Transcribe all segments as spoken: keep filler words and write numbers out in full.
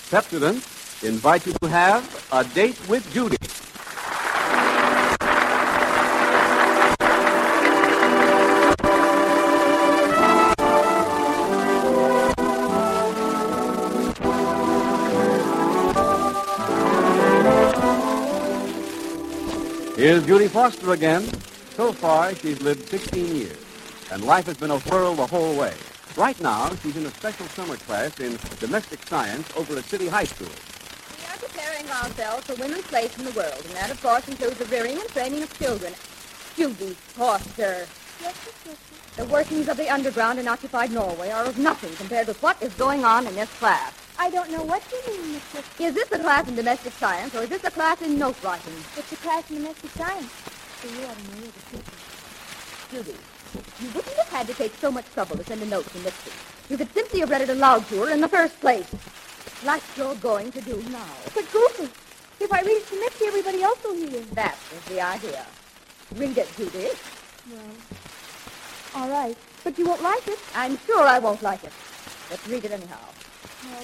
Pepsodent invite you to have a date with Judy. Here's Judy Foster again. So far, she's lived sixteen years, and life has been a whirl the whole way. Right now, she's in a special summer class in domestic science over at City High School. We are preparing ourselves for women's place in the world, and that, of course, includes the rearing and training of children. Judy Foster. Yes, yes, The workings of the underground in occupied Norway are of nothing compared with what is going on in this class. I don't know what you mean, Miss Whitson. Is this a class in domestic science, or is this a class in note writing? It's a class in domestic science. So you ought to know the teacher. Judy, you wouldn't have had to take so much trouble to send a note to Mitzi. You could simply have read it aloud to her in the first place. Like you're going to do now. But, Goofy, if I read it to Mitzi, everybody else will hear. That is the idea. Read it, Judy. Well, all right. But you won't like it. I'm sure I won't like it. Let's read it anyhow. No.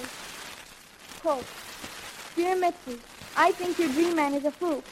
Quote, Dear Mitzi, I think your dream man is a fool.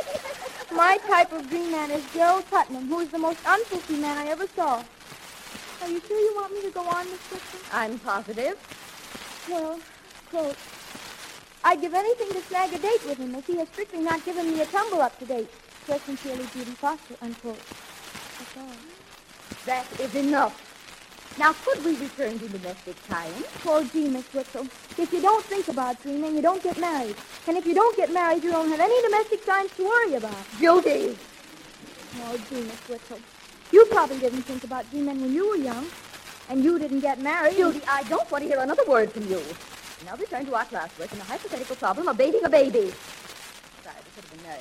My type of dream man is Gerald Putnam, who is the most unfulfilled man I ever saw. Are you sure you want me to go on, Miss Whitson? I'm positive. Well, quote, I'd give anything to snag a date with him if he has strictly not given me a tumble up to date. Yours sincerely, Judy Foster, unquote. That's all. That is enough. Now, could we return to domestic science? Oh, gee, Miss Whittle, if you don't think about dreaming, you don't get married. And if you don't get married, you don't have any domestic science to worry about. Judy! Oh, gee, Miss Whittle, you probably didn't think about dreaming when you were young. And you didn't get married. Judy, I don't want to hear another word from you. Now return to our classwork and the hypothetical problem of bathing a baby. Sorry, we should have been married.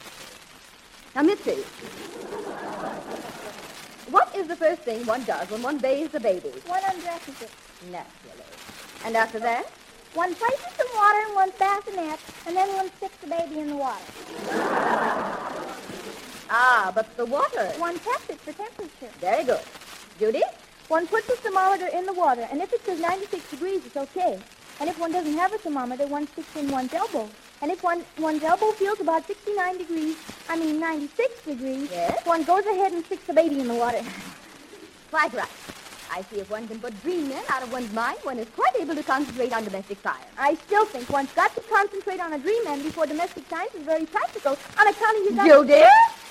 Now, Mitzi, what is the first thing one does when one bathes a baby? One undresses it. Naturally. And after that? One places some water in one's bassinet, and then one sticks the baby in the water. Ah, but the water. One tests it for temperature. Very good. Judy? One puts a thermometer in the water, and if it says ninety-six degrees, it's okay. And if one doesn't have a thermometer, one sticks in one's elbow. And if one one's elbow feels about sixty-nine degrees, I mean ninety-six degrees, yes? One goes ahead and sticks the baby in the water. Quite right. I see if one can put dream men out of one's mind, one is quite able to concentrate on domestic science. I still think one's got to concentrate on a dream man before domestic science is very practical. On account of you got... Judy?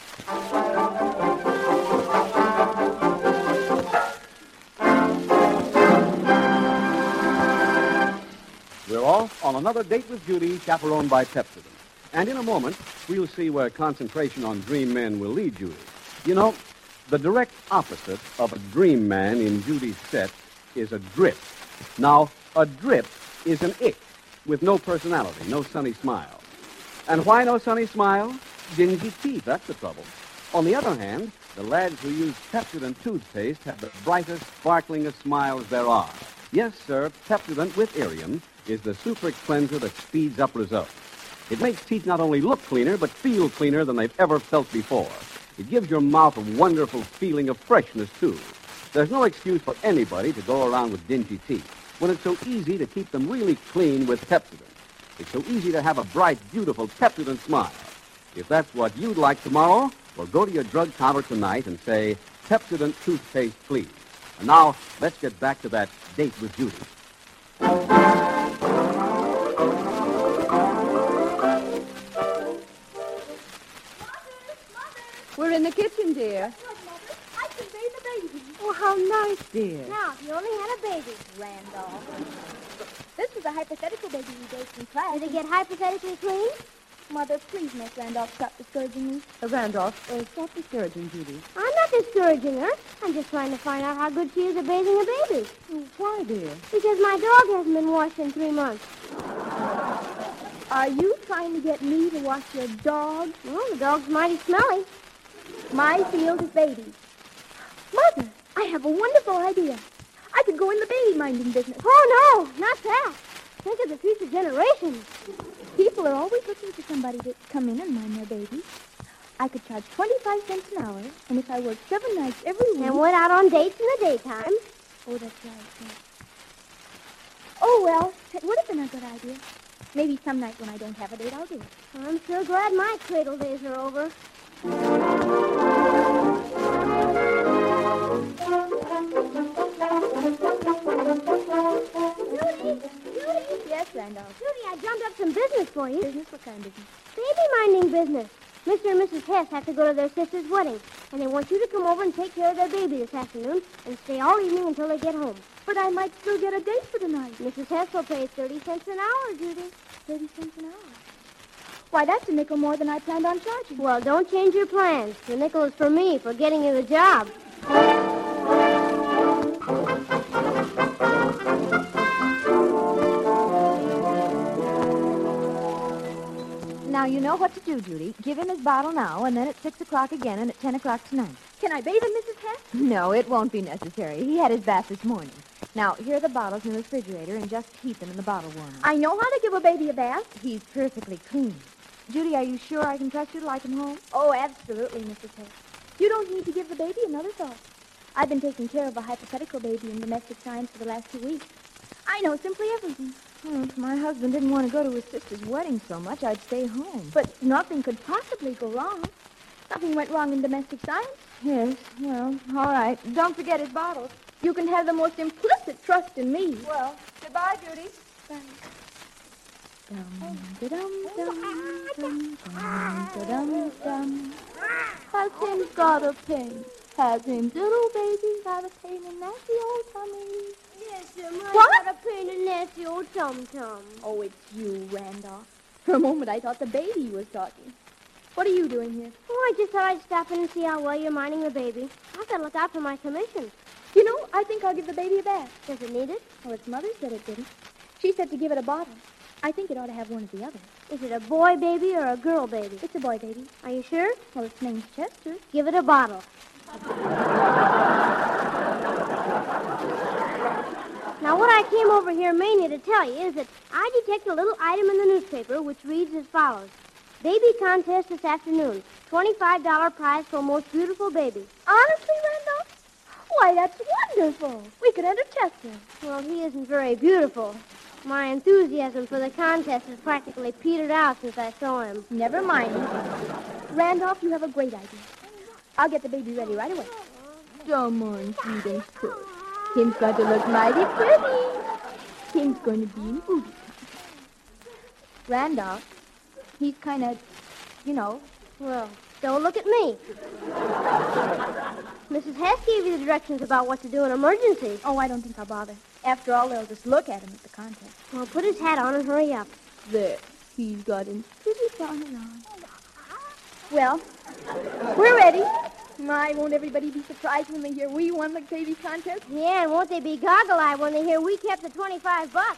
We're off on another date with Judy, chaperoned by Pepsodent. And in a moment, we'll see where concentration on dream men will lead Judy. You know, the direct opposite of a dream man in Judy's set is a drip. Now, a drip is an ick with no personality, no sunny smile. And why no sunny smile? Dingy teeth, that's the trouble. On the other hand, the lads who use Pepsodent toothpaste have the brightest, sparklingest smiles there are. Yes, sir, Pepsodent with Irium is the super cleanser that speeds up results. It makes teeth not only look cleaner, but feel cleaner than they've ever felt before. It gives your mouth a wonderful feeling of freshness, too. There's no excuse for anybody to go around with dingy teeth when it's so easy to keep them really clean with Pepsodent. It's so easy to have a bright, beautiful Pepsodent smile. If that's what you'd like tomorrow, well, go to your drug counter tonight and say, Pepsodent toothpaste, please. And now, let's get back to that date with Judy. We're in the kitchen, dear. Look, Mother, I can bathe the baby. Oh, how nice, dear. Now, if you only had a baby, Randolph. This is a hypothetical baby we bathed in class. Did it get hypothetically clean? Mother, please make Randolph stop discouraging me. Uh, Randolph, uh, stop discouraging Judy. I'm not discouraging her. I'm just trying to find out how good she is at bathing a baby. Oh, why, dear? Because my dog hasn't been washed in three months. Are you trying to get me to wash your dog? Well, the dog's mighty smelly. My field is babies. Mother, I have a wonderful idea. I could go in the baby minding business. Oh, no, not that. Think of the future generations. People are always looking for somebody to come in and mind their babies. I could charge twenty-five cents an hour, and if I worked seven nights every week... And went out on dates in the daytime. Oh, that's right. Yes. Oh, well, That would have been a good idea. Maybe some night when I don't have a date, I'll do it. I'm sure glad my cradle days are over. Judy! Judy! Yes, Randolph. Judy, I drummed up some business for you. Business? What kind of business? Baby-minding business. Mister and Missus Hess have to go to their sister's wedding, and they want you to come over and take care of their baby this afternoon and stay all evening until they get home. But I might still get a date for tonight. Missus Hess will pay thirty cents an hour, Judy. Thirty cents an hour. Why, that's a nickel more than I planned on charging. Well, don't change your plans. The nickel is for me for getting you the job. Now, you know what to do, Judy. Give him his bottle now, and then at six o'clock again, and at ten o'clock tonight. Can I bathe him, Missus Hess? No, it won't be necessary. He had his bath this morning. Now, here are the bottles in the refrigerator, and just heat them in the bottle warmer. I know how to give a baby a bath. He's perfectly clean. Judy, are you sure I can trust you to like him home? Oh, absolutely, Missus Hess. You don't need to give the baby another thought. I've been taking care of a hypothetical baby in domestic science for the last two weeks. I know simply everything. Hmm, if my husband didn't want to go to his sister's wedding so much, I'd stay home. But nothing could possibly go wrong. Nothing went wrong in domestic science. Yes, well, all right. Don't forget his bottles. You can have the most implicit trust in me. Well, goodbye, Judy. Bye. Dum, da-dum, dum, dum, dum, da-dum, dum. Has him got a pain? Has him little baby got a pain in nasty old tummy? Yes, sir. Mine What? got a pain in nasty old tum-tum. Oh, it's you, Randolph. For a moment, I thought the baby was talking. What are you doing here? Oh, I just thought I'd stop in and see how well you're minding the baby. I've got to look out for my commission. You know, I think I'll give the baby a bath. Does it need it? Well, its mother said it didn't. She said to give it a bottle. I think it ought to have one of the others. Is it a boy baby or a girl baby? It's a boy baby. Are you sure? Well, its name's Chester. Give it a bottle. Now, what I came over here mainly to tell you is that I detect a little item in the newspaper which reads as follows. Baby contest this afternoon. twenty-five dollars prize for most beautiful baby. Honestly, Randolph? Why, that's wonderful. We could enter Chester. Well, he isn't very beautiful. My enthusiasm for the contest has practically petered out since I saw him. Never mind. Randolph, you have a great idea. I'll get the baby ready right away. Come on, sweet and good. Him's got to look mighty pretty. Him's going to be in booty time. Randolph, he's kind of, you know. Well, don't look at me. Missus Hess gave you the directions about what to do in emergencies. Oh, I don't think I'll bother. After all, they'll just look at him at the contest. Well, put his hat on and hurry up. There. He's got him pretty fine on. Well, we're ready. My, won't everybody be surprised when they hear we won the baby contest? Yeah, and won't they be goggle-eyed when they hear we kept the twenty-five bucks?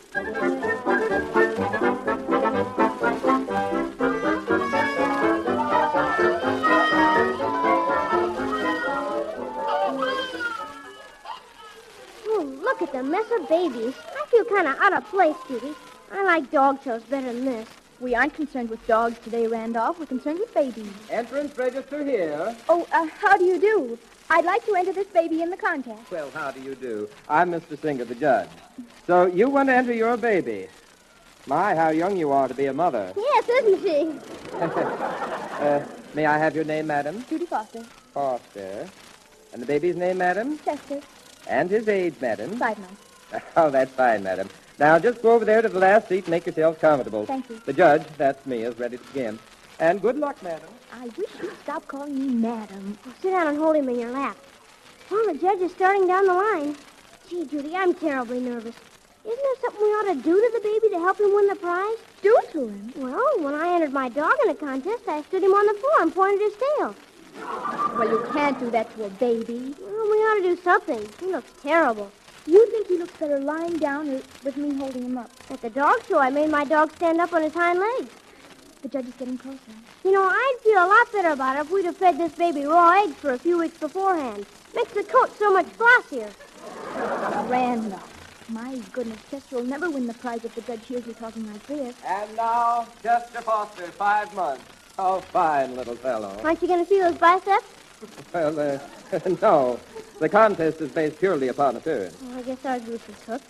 Oh, look at the mess of babies. I feel kind of out of place, Judy. I like dog shows better than this. We aren't concerned with dogs today, Randolph. We're concerned with babies. Entrance register here. Oh, uh, how do you do? I'd like to enter this baby in the contest. Well, how do you do? I'm Mister Singer, the judge. So you want to enter your baby. My, how young you are to be a mother. Yes, isn't she? uh, may I have your name, madam? Judy Foster. Foster. And the baby's name, madam? Chester. And his age, madam? Five months. Oh, that's fine, madam. Now, just go over there to the last seat and make yourselves comfortable. Thank you. The judge, that's me, is ready to begin. And good luck, madam. I wish you'd stop calling me madam. Well, sit down and hold him in your lap. Well, the judge is starting down the line. Gee, Judy, I'm terribly nervous. Isn't there something we ought to do to the baby to help him win the prize? Do to him? Well, when I entered my dog in a contest, I stood him on the floor and pointed his tail. Well, you can't do that to a baby. Well, we ought to do something. He looks terrible. You think he looks better lying down or with me holding him up? At the dog show, I made my dog stand up on his hind legs. The judge is getting closer. You know, I'd feel a lot better about it if we'd have fed this baby raw eggs for a few weeks beforehand. Makes the coat so much flossier. Randolph. My goodness, Chester will never win the prize if the judge hears you talking like this. And now, Chester Foster, five months. Oh, fine little fellow. Aren't you going to feel his biceps? Well, uh, no. The contest is based purely upon appearance. Well, I guess our goose is hooked.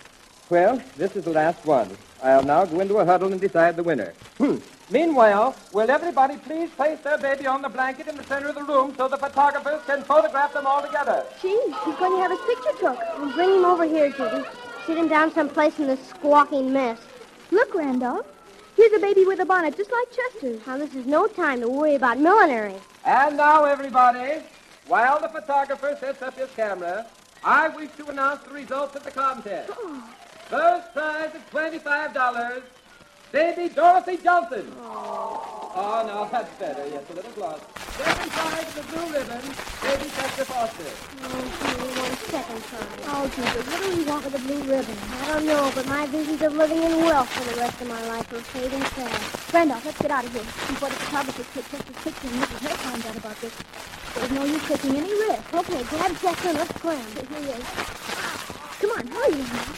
Well, this is the last one. I'll now go into a huddle and decide the winner. Hmm. Meanwhile, will everybody please place their baby on the blanket in the center of the room so the photographers can photograph them all together? Gee, he's going to have his picture took. Well, bring him over here, Judy. Sit him down someplace in this squawking mess. Look, Randolph. Here's a baby with a bonnet just like Chester's. Now, this is no time to worry about millinery. And now, everybody, while the photographer sets up his camera, I wish to announce the results of the contest. Oh. First prize of twenty-five dollars, baby Dorothy Johnson. Oh. oh, no, that's better. Yes, a little gloss. Second prize of the blue ribbon, baby Chester Foster. Oh, gee, one second prize. Oh, Jesus, what do we want with a blue ribbon? I don't know, but my visions of living in wealth for the rest of my life are fading fast. Randolph, let's get out of here before the photographer takes Chester's picture and Missus Hare finds out about this. There's no use taking any risk. Okay, grab Chester and let's climb. Here he is. Come on, hurry, Randolph.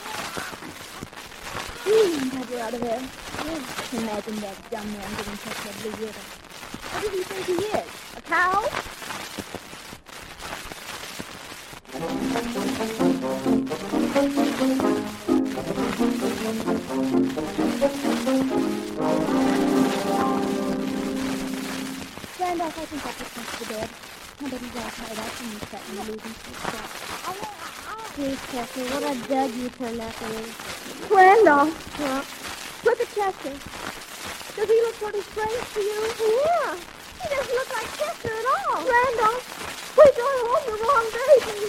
I'm glad we're out of there. Yes. Imagine that dumb man giving Chester a blue ribbon. What does he think he is? A cow? Randolph, I think I'll put him to bed. I bet he's all tired out from this set and losing his stuff. Gee, Chester, what a dud you turned out to be. Randolph, well, look at Chester. Does he look sort of strange to you? Yeah, he doesn't look like Chester at all. Randolph, we brought home the wrong baby.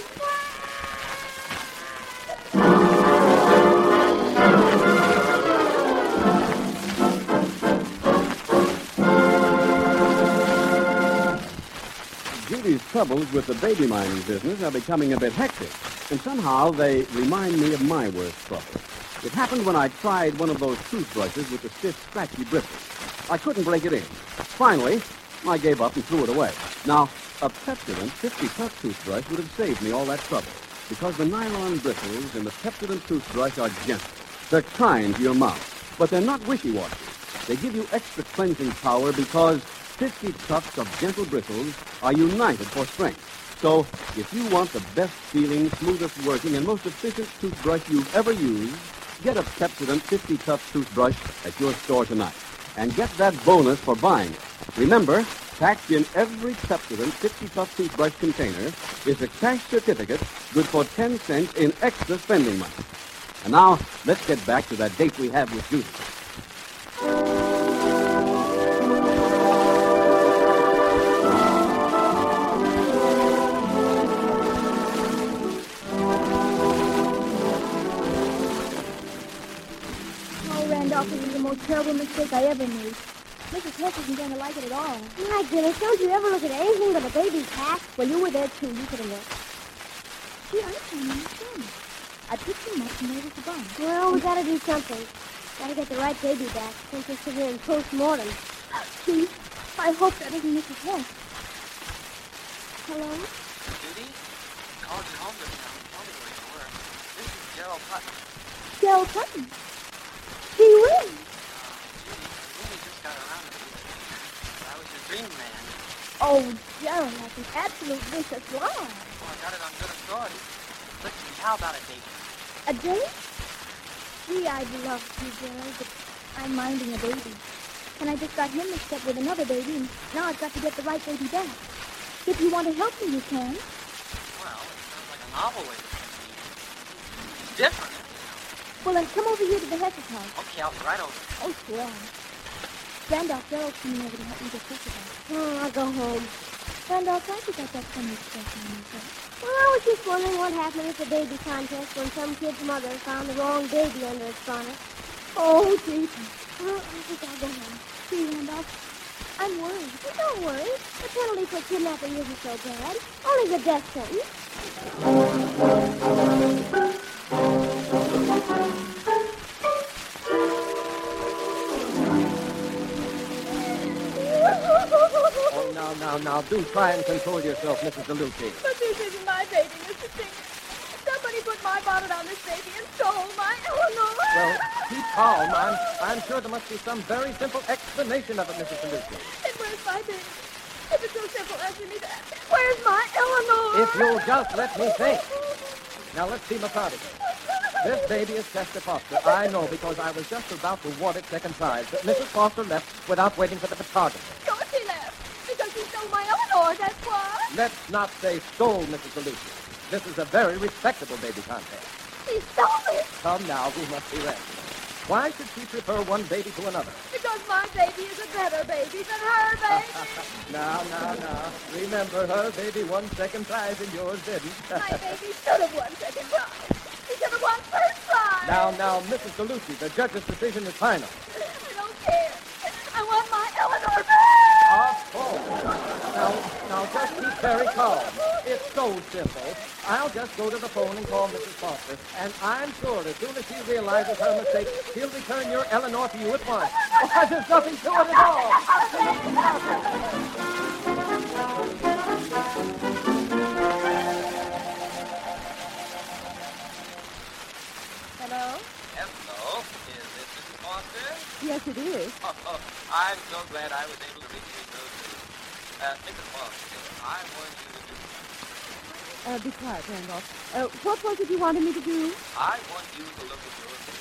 Judy's troubles with the baby mining business are becoming a bit hectic, and somehow they remind me of my worst trouble. It happened when I tried one of those toothbrushes with the stiff, scratchy bristles. I couldn't break it in. Finally, I gave up and threw it away. Now, a Pepsodent fifty-puff toothbrush would have saved me all that trouble, because the nylon bristles in the Pepsodent toothbrush are gentle. They're kind to your mouth, but they're not wishy-washy. They give you extra cleansing power because fifty tufts of gentle bristles are united for strength. So, if you want the best-feeling, smoothest-working, and most efficient toothbrush you've ever used, get a Pepsodent fifty-tuft toothbrush at your store tonight. And get that bonus for buying it. Remember, packed in every Pepsodent fifty-tuft toothbrush container is a cash certificate good for ten cents in extra spending money. And now, let's get back to that date we have with Judy. This is the most terrible mistake I ever made. Missus Hess isn't going to like it at all. My goodness, don't you ever look at anything but a baby's hat? Well, you were there, too. You could have looked. Gee, I can't understand it. I picked him up and there was the bone. Well, we gotta do something. Gotta get the right baby back. Since we're sitting in post-mortem. Gee, I hope that isn't Missus Hess. Hello? Judy? Called you home just now. Tell me where you were. This is Gerald Putnam. Gerald Putnam? Gee whiz. Really just got around to you. I was your dream man. Oh, Gerald, that's an absolute vicious lie. Well, I got it on good authority. Listen, how about a date? A date? Gee, I'd love to, Gerald, but I'm minding a baby. And I just got him mixed up with another baby, and now I've got to get the right baby back. If you want to help me, you can. Well, it sounds like a novel way to proceed. It's different. Well, then come over here to the Hess's house. Okay, I'll be right over. Oh, sure. Randolph, Gerald's coming over to help me get this about. Oh, I'll go home. Randolph, why you got that funny expression on your face? Well, I was just wondering what happened at the baby contest when some kid's mother found the wrong baby under its bonnet. Oh, gee. Well, I think I'll go home. See, Randolph, I'm worried. Well, don't worry. The penalty for kidnapping isn't so bad. Only the death sentence. Oh, now, now, now, do try and control yourself, Missus DeLucci. But this isn't my baby, Mister Singer. Somebody put my bonnet on this baby and stole my Eleanor. Well, keep calm. I'm, I'm sure there must be some very simple explanation of it, Missus DeLucci. And where's my baby? If it's so simple, answer me that. Where's my Eleanor? If you'll just let me think. Now, let's be methodical. This baby is Chester Foster. I know because I was just about to ward it second prize. But Missus Foster left without waiting for the photographer. Sure she left. Because she stole my Eleanor, that's why. Let's not say stole, Missus DeLucia. This is a very respectable baby contest. She stole it. Come now, we must be ready. Why should she prefer one baby to another? Because my baby is a better baby than her baby. Now, now, now. Remember, her baby won second prize and yours didn't. My baby should have won second prize. He should have won first prize. Now, now, Missus DeLucia, the judge's decision is final. I don't care. I want my Eleanor back. Of course. Now, now, just keep very calm. It's so simple. I'll just go to the phone and call Missus Foster, and I'm sure as soon as she realizes her mistake, she'll return your Eleanor to you at once. Why, there's nothing to it at all. Hello? Hello. Is this Missus Foster? Yes, it is. Oh, oh, I'm so glad I was able to reach you so soon. Uh, Missus Foster, I want you to do Uh, be quiet, Randolph. Uh, what was it you wanted me to do? I want you to look at your baby.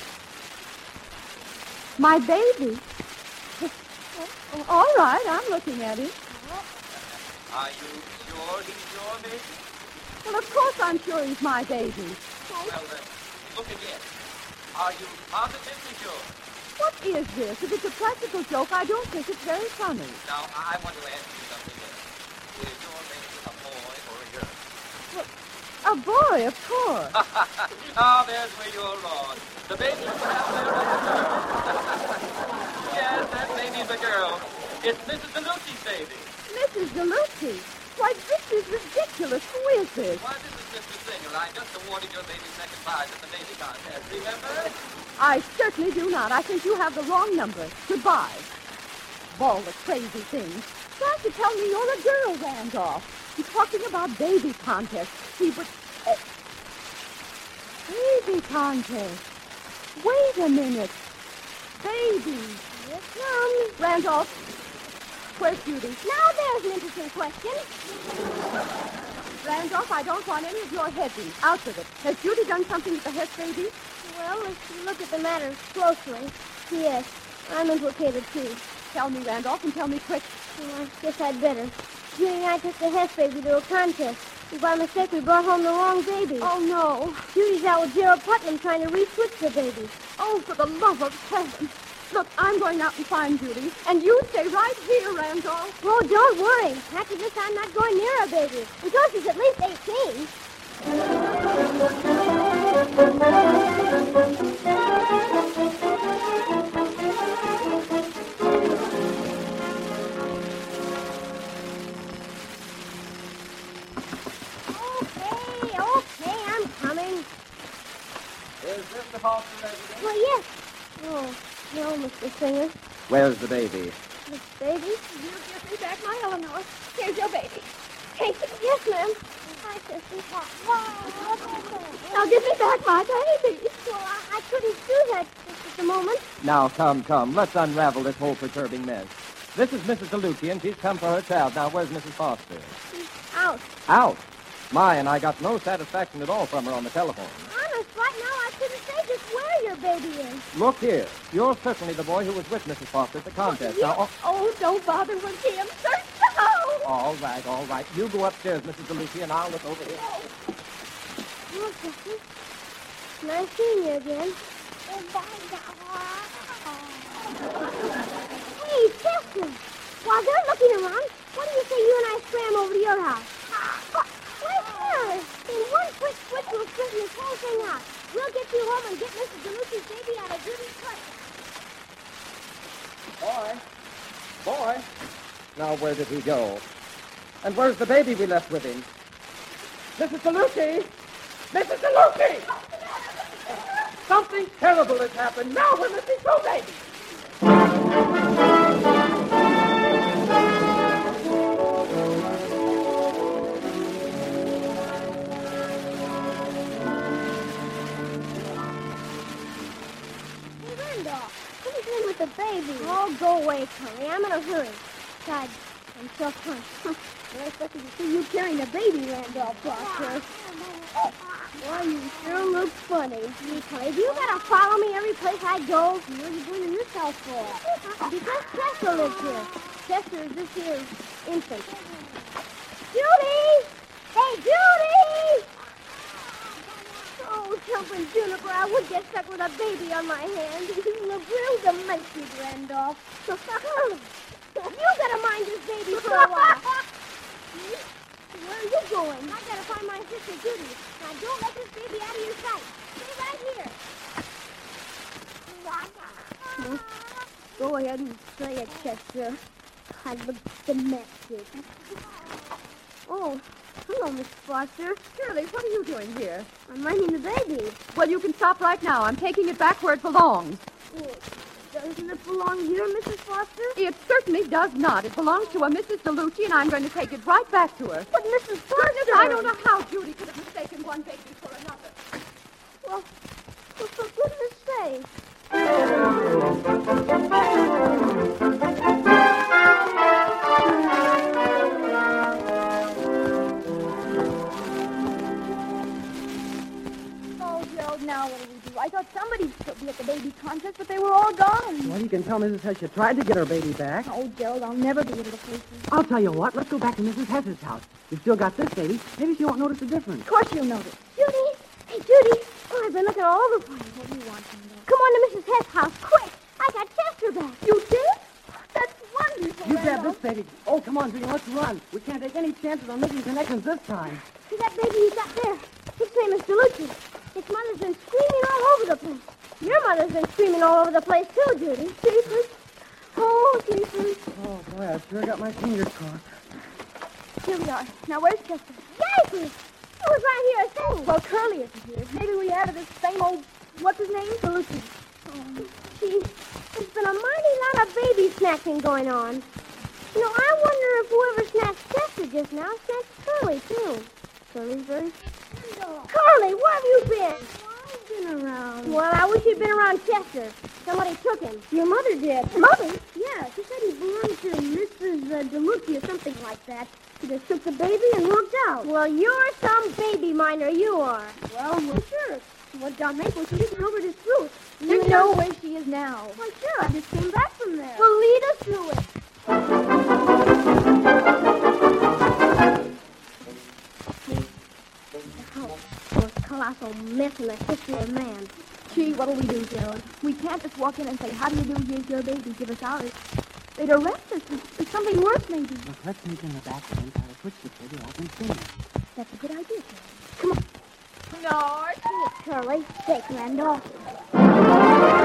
My baby? Oh, all right, I'm looking at it. Are you sure he's your baby? Well, of course I'm sure he's my baby. Well, then, look again. Are you positively sure? What is this? If it's a practical joke, I don't think it's very funny. Now, I want to ask you something else. Is your baby a boy or a girl? A boy, of course. Oh, there's where you're wrong. The baby you have there is a girl. Yes, that baby's a girl. It's Missus DeLucci's baby. Missus DeLucci. Why, this is ridiculous. Who is this? Why, this is Mister Singer. I just awarded your baby second prize at the baby contest. Remember? I certainly do not. I think you have the wrong number. Goodbye. Of all the crazy things. Trying to tell me you're a girl, Randolph. He's talking about baby contest. He would... Uh, baby contest. Wait a minute. Baby. Here it comes. Randolph, where's Judy? Now there's an interesting question. Randolph, I don't want any of your hedging. Out with it. Has Judy done something with the Hess baby? Well, if you look at the matter closely, yes, I'm implicated too. Tell me, Randolph, and tell me quick. Well, I guess I'd better. Judy and I took the Hess baby to a contest. And by mistake, we brought home the wrong baby. Oh, no. Judy's out with Gerald Putnam trying to re-switch the baby. Oh, for the love of heaven. Look, I'm going out and find Judy. And you stay right here, Randolph. Oh, don't worry. After this, I'm not going near a baby. Until she's at least eighteen. Okay, okay, I'm coming. Is this the Foster residence? Well, yes. Oh, no, Mister Singer. Where's the baby? This baby? You give me back my Eleanor. Here's your baby. Take it. Yes, ma'am. Hi, Sister. Now give me back my baby. Well, I, I couldn't do that just at the moment. Now, come, come. Let's unravel this whole perturbing mess. This is Missus DeLucia, and she's come for her child. Now, where's Missus Foster? She's out. Out. My, and I got no satisfaction at all from her on the telephone. Honest, right now I couldn't say just where your baby is. Look here. You're certainly the boy who was with Missus Foster at the contest. Now, oh, Oh, don't bother with him. Search the house. all right, all right. You go upstairs, Missus DeLucia, and I'll look over here. Oh, Sister. Nice seeing you again. Hey, Chester. While they're looking around, what do you say you and I scram over to your house? Wait here. In one quick switch, we'll straighten this whole thing out. We'll get you home and get Missus DeLucia's baby out of Judy's clutches. Boy. Boy. Now, where did he go? And where's the baby we left with him? Missus DeLucia! Missus DeLucia! Something terrible has happened. Now we're missing two babies. Hey, Randolph, what are you doing with the baby? Oh, go away, Connie. I'm in a hurry. Besides, I'm self-conscious. Well, I expected to see you carrying a baby, Randolph Foster. Well, you sure look funny. Gee, Cleve, you gotta follow me every place I go. What are you doing in this house for? Because Chester lives here. Chester is this here infant. Judy! Hey, Judy! Oh, jumping Juniper, I would get stuck with a baby on my hand. You look real domestic, Randolph. You better mind this baby for a while. Where are you going? I gotta find my sister Judy. Now don't let this baby out of your sight. Stay right here. Well, go ahead and play it, Chester. I look domestic. Oh, hello, Miss Foster. Shirley, what are you doing here? I'm minding the baby. Well, you can stop right now. I'm taking it back where it belongs. Oh, doesn't it belong here, Missus Foster? It certainly does not. It belongs to a Missus DeLucci, and I'm going to take it right back to her. But Missus Foster... Goodness, I don't know how Judy could have mistaken one baby for another. Well, well for goodness sake. Now what do we do? I thought somebody would be at the baby contest, but they were all gone. Well, you can tell Missus Hess you tried to get her baby back. Oh, Gerald, I'll never be able to face you. I'll tell you what. Let's go back to Missus Hess's house. You've still got this baby. Maybe she won't notice the difference. Of course you'll notice. Judy! Hey, Judy! Oh, I've been looking all over for you. What do you want from me? Come on to Missus Hess' house, quick! I got Chester back. You did? That's wonderful, You grab Randolph. this baby. Oh, come on, Judy. Let's run. We can't take any chances on making connections this time. See that baby you got there? His name is DeLucci. His mother's been screaming all over the place. Your mother's been screaming all over the place, too, Judy. Jeepers. Oh, jeepers. Oh, boy, I sure got my fingers crossed. Here we are. Now, where's Chester? Yikers! He was right here, too. Well, Curly isn't here. Maybe we added this same old, what's his name? DeLucci. Oh, gee, there's been a mighty lot of baby snatching going on. You know, I wonder if whoever snatched Chester just now snatched Curly, too. Curly's very... Curly, where have you been? I've been around. Well, I wish you'd been around Chester. Somebody took him. Your mother did. Mother? Yeah, she said he belonged to Missus Uh, DeLucci or something like that. She just took the baby and walked out. Well, you're some baby minder, you are. Well, well, sure. What John Maple should have over his fruit. You know where she is now. Well, sure, I just came back from there. Well, lead us to it. Colossal mess in the history of man. Gee, what'll we do, Gerald? We can't just walk in and say, how do you do, here's your baby, give us ours. They'd arrest us. There's, there's something worse, maybe. Look, let's sneak in the back and try to push the baby out and sing. That's a good idea, Gerald. Come on. No, Here, Curly. Take Randolph.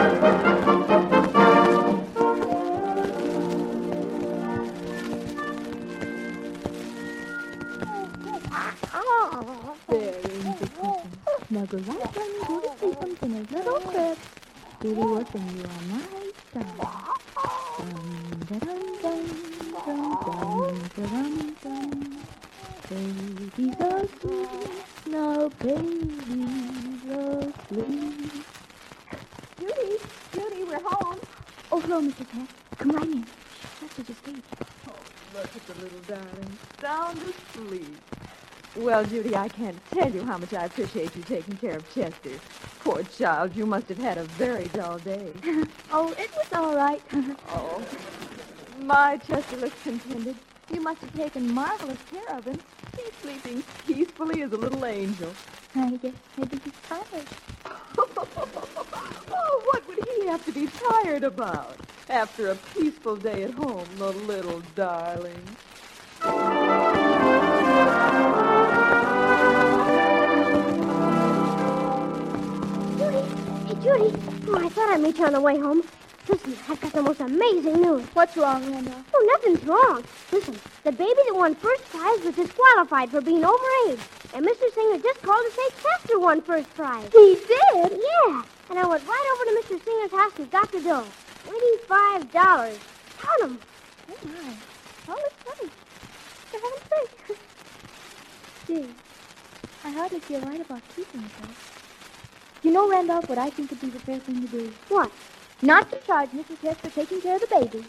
There, snuggle right down and go to sleep in a little crib. Baby, working you all night time. Dum, da-dum, dum, dum, dum, da-dum, dum. Babies asleep, now babies asleep. Judy, Judy, we're home. Oh, hello, Missus Hess. Come right in. Chester just stayed. Oh, look at the little darling. Sound asleep. Well, Judy, I can't tell you how much I appreciate you taking care of Chester. Poor child, you must have had a very dull day. Oh, it was all right. Oh, my Chester looks contented. You must have taken marvelous care of him. He's sleeping peacefully as a little angel. I guess maybe he's tired. Oh, what would he have to be tired about? After a peaceful day at home, the little darling. Hey, Judy. Oh, I thought I'd meet you on the way home. Listen, I've got the most amazing news. What's wrong, Randolph? Oh, nothing's wrong. Listen, the baby that won first prize was disqualified for being overage. And Mister Singer just called to say Chester won first prize. He did? Yeah. And I went right over to Mister Singer's house and got the dough. Twenty-five dollars. Count 'em. Oh, my. Oh, it's funny. For heaven's sake. Gee, I hardly feel right about keeping it, though. You know, Randolph, what I think would be the fair thing to do? What? Not to charge Missus Hess for taking care of the baby.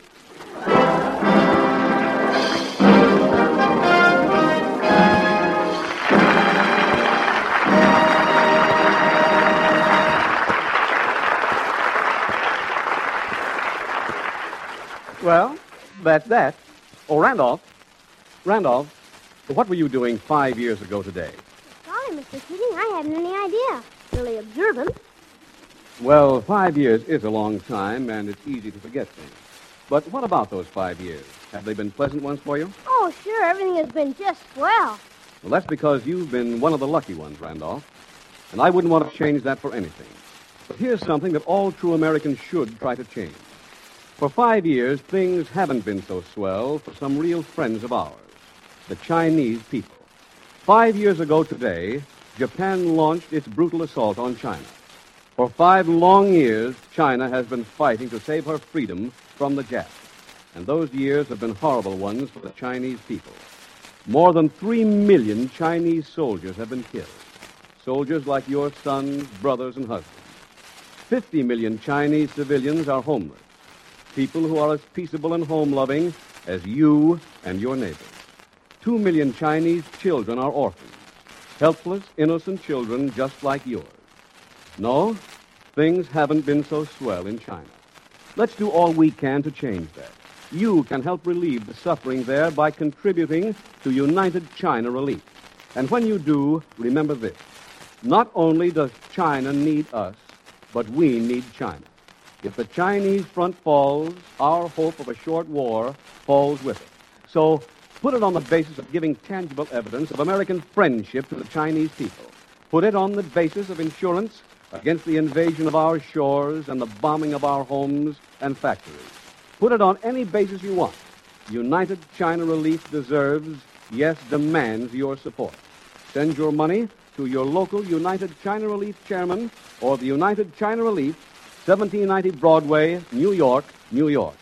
Well, that's that. Oh, Randolph. Randolph, what were you doing five years ago today? Sorry, Mister Keating, I hadn't any idea. Really observant. Well, five years is a long time, and it's easy to forget things. But what about those five years? Have they been pleasant ones for you? Oh, sure, everything has been just swell. Well, that's because you've been one of the lucky ones, Randolph. And I wouldn't want to change that for anything. But here's something that all true Americans should try to change. For five years, things haven't been so swell for some real friends of ours, the Chinese people. Five years ago today, Japan launched its brutal assault on China. For five long years, China has been fighting to save her freedom from the Japs. And those years have been horrible ones for the Chinese people. More than three million Chinese soldiers have been killed. Soldiers like your sons, brothers, and husbands. Fifty million Chinese civilians are homeless. People who are as peaceable and home-loving as you and your neighbors. Two million Chinese children are orphans. Helpless, innocent children just like yours. No, things haven't been so swell in China. Let's do all we can to change that. You can help relieve the suffering there by contributing to United China Relief. And when you do, remember this. Not only does China need us, but we need China. If the Chinese front falls, our hope of a short war falls with it. So put it on the basis of giving tangible evidence of American friendship to the Chinese people. Put it on the basis of insurance against the invasion of our shores and the bombing of our homes and factories. Put it on any basis you want. United China Relief deserves, yes, demands your support. Send your money to your local United China Relief chairman or the United China Relief, seventeen ninety Broadway, New York, New York.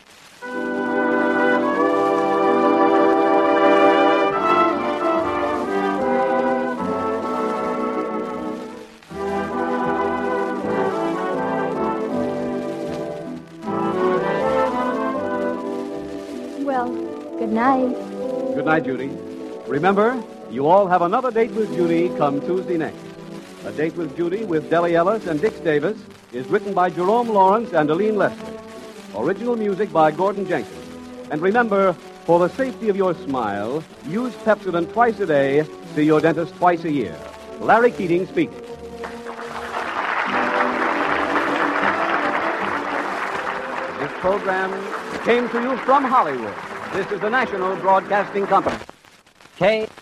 Well, good night. Good night, Judy. Remember, you all have another date with Judy come Tuesday next. A Date with Judy with Deli Ellis and Dix Davis is written by Jerome Lawrence and Aline Leslie. Original music by Gordon Jenkins. And remember, for the safety of your smile, use Pepsodent twice a day, see your dentist twice a year. Larry Keating speaking. This program came to you from Hollywood. This is the National Broadcasting Company. K